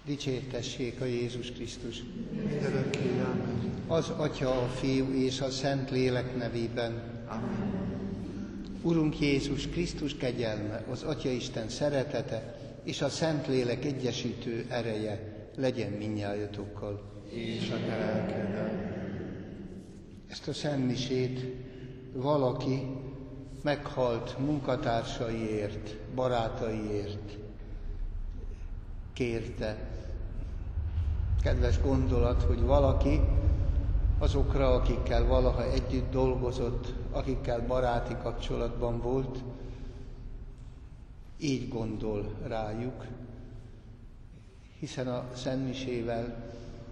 Dicsértessék a Jézus Krisztus! Mindörökké, amen. Az Atya, a Fiú és a Szent Lélek nevében. Amen. Urunk Jézus Krisztus kegyelme, az Atyaisten szeretete és a Szent Lélek egyesítő ereje legyen mindnyájatokkal. És a te lelkeddel. Ezt a szentmisét valaki meghalt munkatársaiért, barátaiért kérte. Kedves gondolat, hogy valaki azokra, akikkel valaha együtt dolgozott, akikkel baráti kapcsolatban volt, így gondol rájuk, hiszen a szentmisével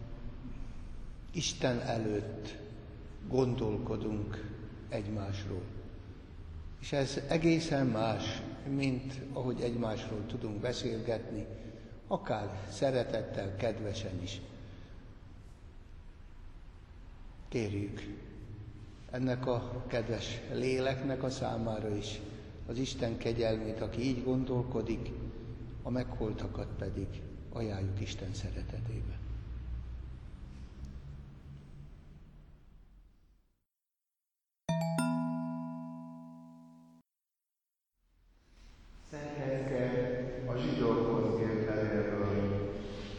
Isten előtt gondolkodunk egymásról. És ez egészen más, mint ahogy egymásról tudunk beszélgetni, akár szeretettel, kedvesen is. Kérjük ennek a kedves léleknek a számára is az Isten kegyelmét, aki így gondolkodik, a megholtakat pedig ajánljuk Isten szeretetébe. Szentkezke a zsidókhoz írt levélből.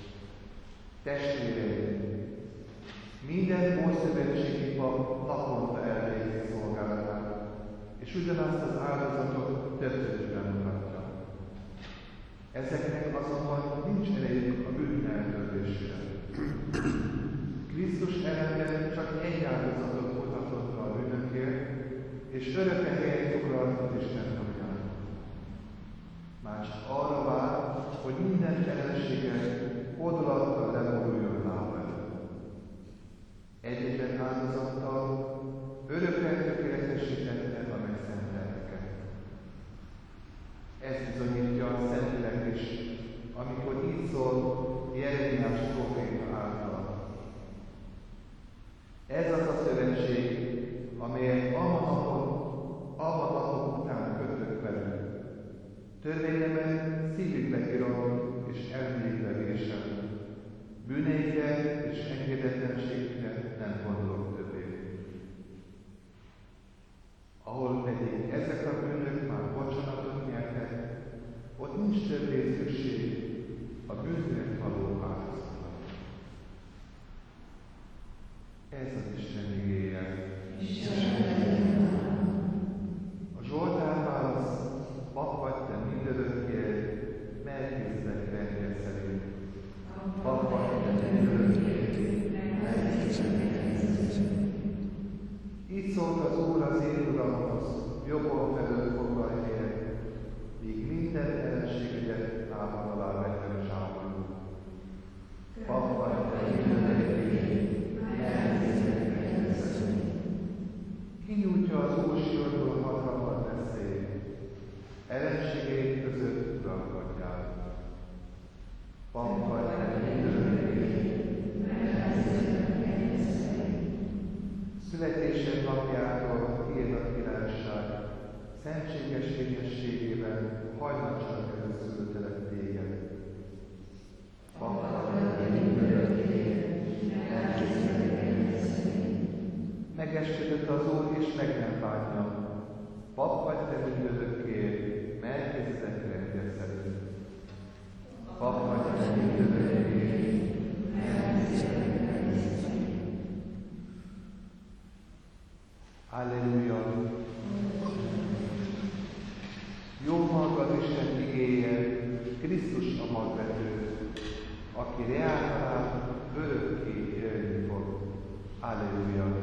Testvéreim, minden ószövetségi pap naponta elvégzi szolgálatát, és ugyanazt az áldozatot többszörösen mutatja. Ezeknek azonban nincs erejük a bűn eltörlésére. Krisztus ellenben csak egy áldozatot mutatott a bűnökért, és örökre helyet foglalt az Isten napján. Már csak arra vár, hogy minden ellenséget hódolattal levonuljon lába előtt. Egyetlen áldozattal örökre tökéletesítette a megszentelteket. Ez bizonyítja a Szentlélek is, amikor így szól Jeremiás próféta által. Ez az a szövetség, amelyet abban napok után kötök velük. Törvényemet szívükbe írom és elméjükbe vésem. Bűneikre és engedetlenségükre nem gondolok többé. Ahol pedig ezek a bűnök már bocsánatot nyertek, ott nincs többé szükség a bűnért való áldozatra. Ez az Isten igéje. A Zsoltár válasz: pap vagy te mindörökké, Melchizedek rendje szerint. Pap vagy te mindörökké, Melchizedek rendje szerint. Így szólt az Úr az én Uramhoz, jobbon felől foglalj helyet, míg minden ellenségedet lábad alá vettem zsákon. Pap vagy te mindörökké, Melchizedek rendje szerint. Kinyújtja az Úr Sionból hatalmat veszély, ellenségeid között uralkodjál. Pap vagy te mindörökké, Melchizedek rendje szerint. Születésed napjától írd a királyság, szentséges fényességében hajnalcsak előszülöttelek téged. Pap vagy te mindörökké, Melchizedek rendje szerint. Megesküdött az Úr, és meg nem bánja. Pap vagy te mindörökké, Melchizedek rendje szerint. Pap vagy te mindörökké, Melchizedek rendje szerint. Halleluja! Jó maga az Isten igéje, Krisztus a magvető, aki reáltalán örökké élni fog. Halleluja!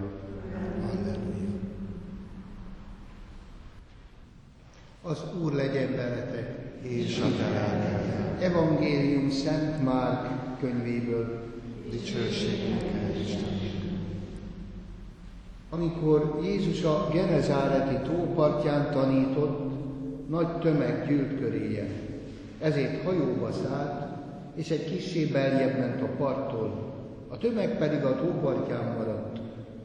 Az Úr legyen veletek, És a te lelkeddel. Evangélium Szent Márk könyvéből. Dicsőség neked, Istenünk. Amikor Jézus a Genezáreti tópartján tanított, nagy tömeg gyűlt köréje. Ezért hajóba szállt, és egy kissé beljebb ment a parttól, a tömeg pedig a tópartján maradt.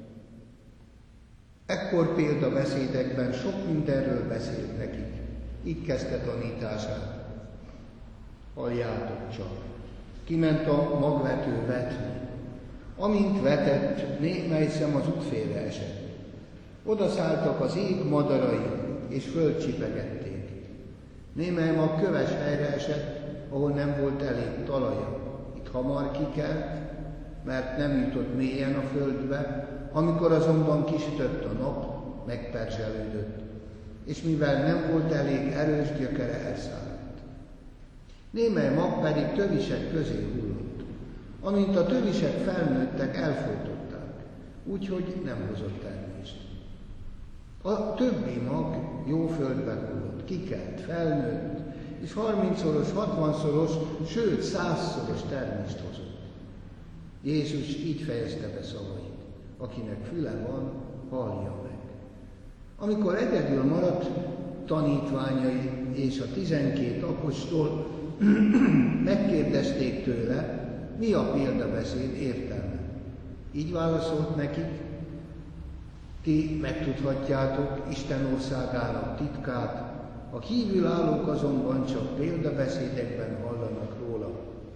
Ekkor példabeszédekben sok mindenről beszélt nekik. Így kezdte tanítását. Halljátok csak! Kiment a magvető vetni. Amint vetett, némely szem az út félre esett. Oda szálltak az ég madarai, és földcsipegették. Némely mag köves helyre esett, ahol nem volt elég talaja. Itt hamar kikelt, mert nem jutott mélyen a földbe, amikor azonban kisütött a nap, megperzselődött, és mivel nem volt elég erős, gyökere elszállt. Némely mag pedig tövisek közé hullott. Amint a tövisek felnőttek, elfojtották, úgyhogy nem hozott termést. A többi mag jó földbe hullott, kikelt, felnőtt, és 30-szoros, 60-szoros, sőt 100-szoros termést hozott. Jézus így fejezte be szavait: akinek füle van, hallja meg. Amikor egyedül maradt, tanítványai és a 12 apostol megkérdezték tőle, mi a példabeszéd értelme. Így válaszolt nekik: ti megtudhatjátok Isten országának titkát, a kívülállók azonban csak példabeszédekben hallanak róla.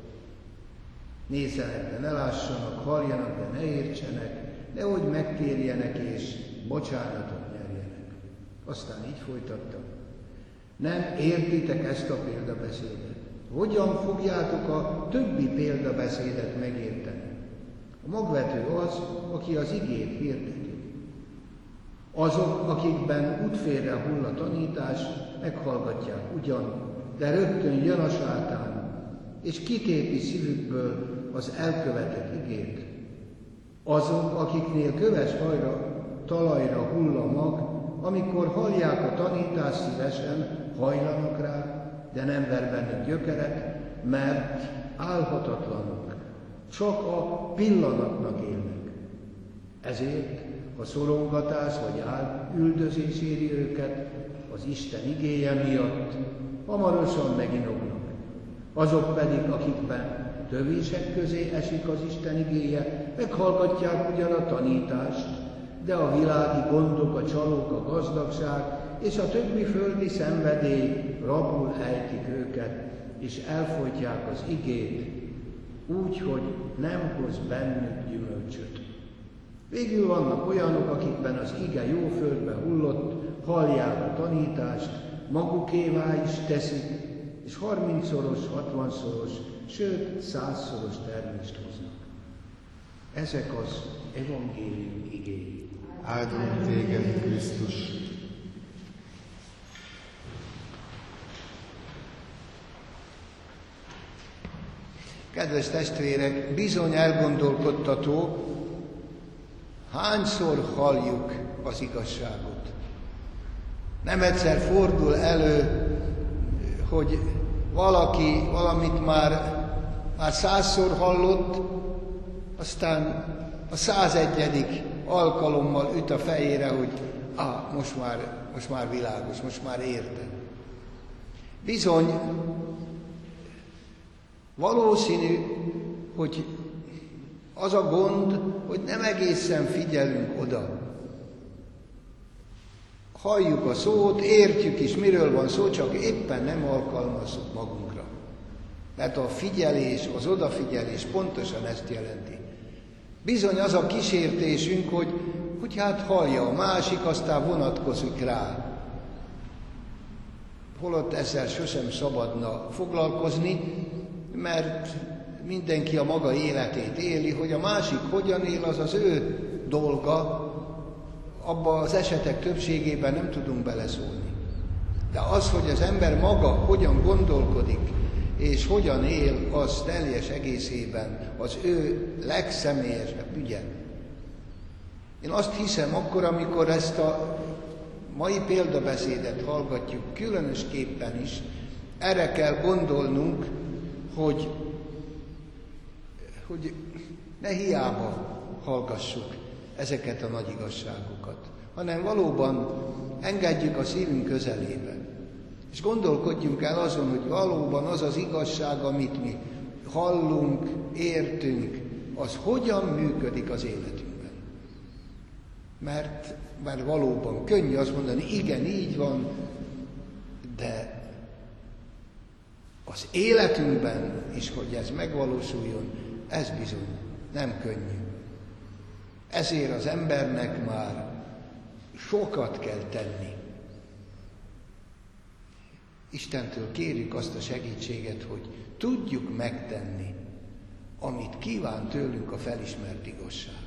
Nézzenek, de ne lássanak, halljanak, de ne értsenek, nehogy megtérjenek és bocsánatot nyerjenek. Aztán így folytatta: nem értitek ezt a példabeszédet. Hogyan fogjátok a többi példabeszédet megérteni? A magvető az, aki az igét hirdeti. Azok, akikben útfélre hull a tanítás, meghallgatják ugyan, de rögtön jön a sátán, és kitépi szívükből az elkövetett igét. Azok, akiknél köves talajra hull a mag, amikor hallják a tanítást, szívesen hajlanak rá, de nem ver bennük gyökeret, mert álhatatlanok, csak a pillanatnak élnek. Ezért, ha szorongatás vagy üldözés éri őket az Isten igéje miatt, hamarosan meginognak. Azok pedig, akikben tövések közé esik az Isten igéje, meghallgatják ugyan a tanítást, de a világi gondok, a csalók, a gazdagság és a többi földi szenvedély rabul ejtik őket, és elfojtják az igét, úgy, hogy nem hoz bennük gyümölcsöt. Végül vannak olyanok, akikben az ige jó földbe hullott, hallják a tanítást, magukévá is teszik, és 30-szoros, 60-szoros, sőt 100-szoros termést hoznak. Ezek az evangélium igéi. Áldunk téged, Krisztus! Kedves testvérek, bizony elgondolkodtató, hányszor halljuk az igazságot. Nem egyszer fordul elő, hogy valaki valamit már 100-szor hallott, aztán a 101. alkalommal üt a fejére, hogy most már világos, most már értem. Bizony, valószínű, hogy az a gond, hogy nem egészen figyelünk oda. Halljuk a szót, értjük is, miről van szó, csak éppen nem alkalmazzuk magunkra. Mert a figyelés, az odafigyelés pontosan ezt jelenti. Bizony az a kísértésünk, hogy hát hallja a másik, aztán vonatkozik rá. Holott ezzel sosem szabadna foglalkozni, mert mindenki a maga életét éli, hogy a másik hogyan él, az az ő dolga, abba az esetek többségében nem tudunk beleszólni. De az, hogy az ember maga hogyan gondolkodik, és hogyan él, az teljes egészében az ő legszemélyesebb ügye. Én azt hiszem, akkor, amikor ezt a mai példabeszédet hallgatjuk, különösképpen is, erre kell gondolnunk, hogy ne hiába hallgassuk ezeket a nagy igazságokat, hanem valóban engedjük a szívünk közelébe. És gondolkodjunk el azon, hogy valóban az az igazság, amit mi hallunk, értünk, az hogyan működik az életünkben. Mert valóban könnyű azt mondani, igen, így van, de a az életünkben is, hogy ez megvalósuljon, ez bizony nem könnyű. Ezért az embernek már sokat kell tenni. Istentől kérjük azt a segítséget, hogy tudjuk megtenni, amit kíván tőlünk a felismert igazság.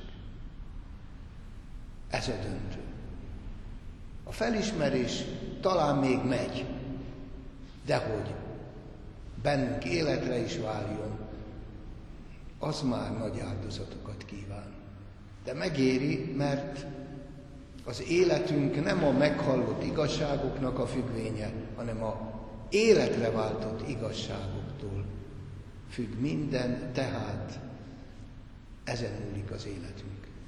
Ez a döntő. A felismerés talán még megy, de hogy bennünk életre is váljon, az már nagy áldozatokat kíván. De megéri, mert az életünk nem a meghallott igazságoknak a függvénye, hanem a életre váltott igazságoktól függ minden, tehát ezen múlik az életünk.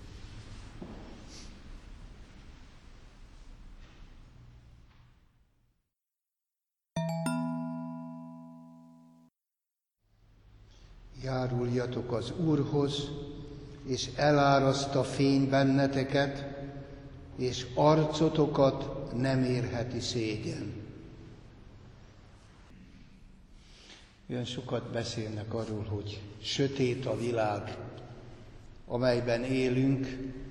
Járuljatok az Úrhoz, és eláraszt a fény benneteket, és arcotokat nem érheti szégyen. Olyan sokat beszélnek arról, hogy sötét a világ, amelyben élünk,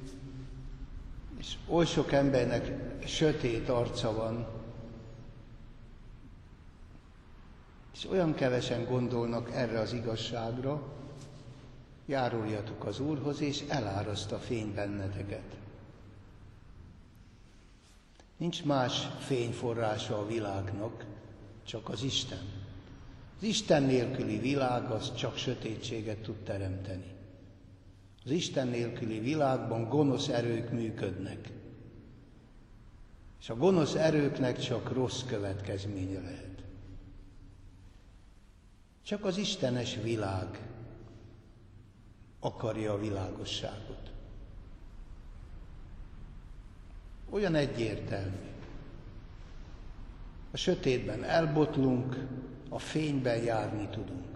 és oly sok embernek sötét arca van, és olyan kevesen gondolnak erre az igazságra. Járuljatok az Úrhoz, és eláraszt a fény benneteket. Nincs más fényforrása a világnak, csak az Isten. Az Isten nélküli világ az csak sötétséget tud teremteni. Az Isten nélküli világban gonosz erők működnek. És a gonosz erőknek csak rossz következménye lehet. Csak az istenes világ akarja a világosságot. Olyan egyértelmű. A sötétben elbotlunk, a fényben járni tudunk.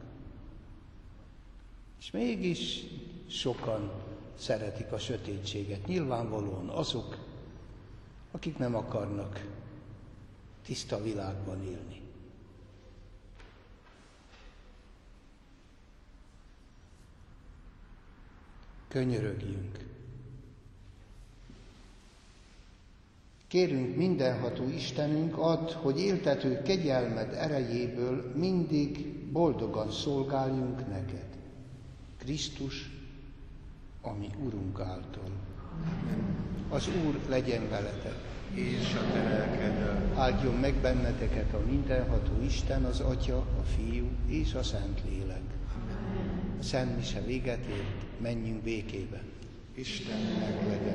És mégis sokan szeretik a sötétséget. Nyilvánvalóan azok, akik nem akarnak tiszta világban élni. Könyörögjünk. Kérünk mindenható Istenünk, add, hogy éltető kegyelmed erejéből mindig boldogan szolgáljunk neked. Krisztus, ami Urunk által. Az Úr legyen veletek. És a te lelkeddel. Áldjon meg benneteket a mindenható Isten, az Atya, a Fiú és a Szentlélek. A Szent Mise véget ért, menjünk békében. Istennek legyen.